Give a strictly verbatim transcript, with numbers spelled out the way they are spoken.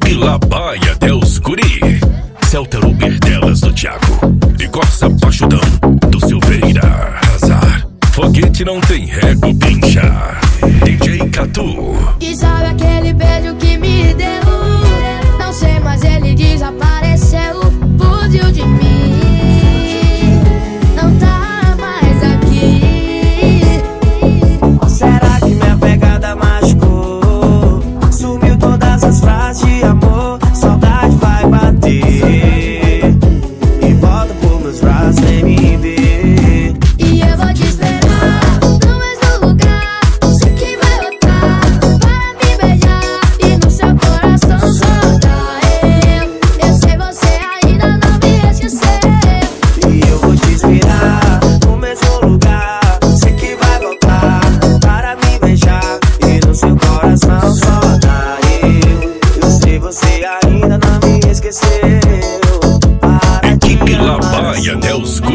Equipe Labaia Deus Guri, Celta Uber delas do Thiago e Corsa Pachudão do Silveira. Azar, foguete não tem rego, pincha. D J Catu. E sabe aquele beijo que me deu? Não sei, mas ele desapareceu, fugiu de mim, não tá mais aqui. Será que minha pegada machucou? Sumiu todas as frases de amor, saudade vai bater e volta por meus braços sem me ver. E eu vou te esperar no mesmo lugar, sei que vai voltar para me beijar e no seu coração soltar eu. Eu sei, você ainda não me esqueceu. E eu vou te esperar no mesmo lugar, sei que vai voltar para me beijar e no seu coração só dá eu. Eu sei, você ainda não me esqueceu. Para de Equipe me amar Labaia Deus assim.